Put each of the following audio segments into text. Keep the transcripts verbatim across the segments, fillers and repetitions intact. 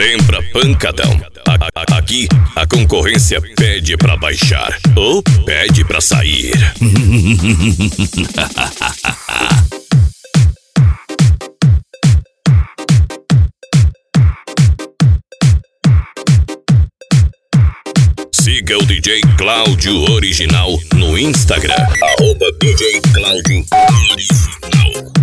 Vem pra pancadão. A- a- Aqui a concorrência pede pra baixar ou pede pra sair. Siga o D J Cláudio Original no Instagram, arroba D J Cláudio Original.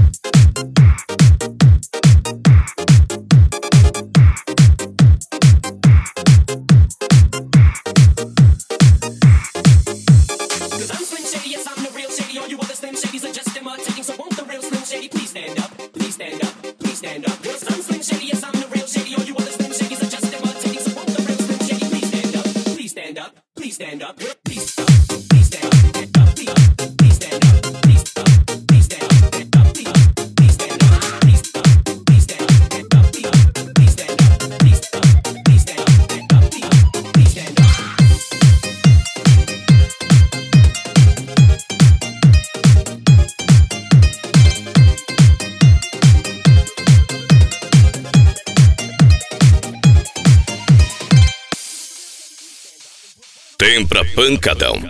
Vem pra pancadão.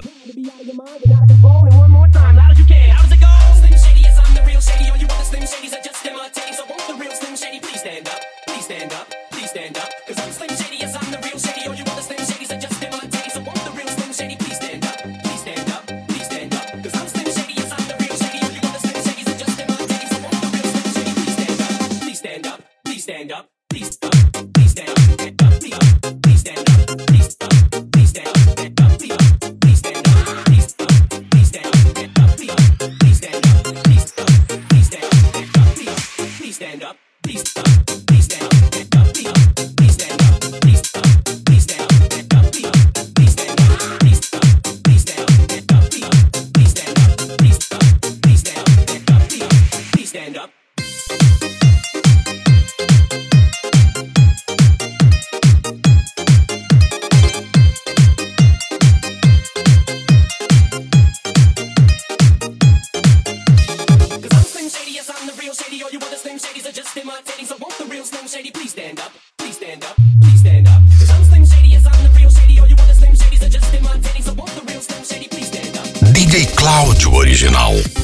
D J Cláudio Original.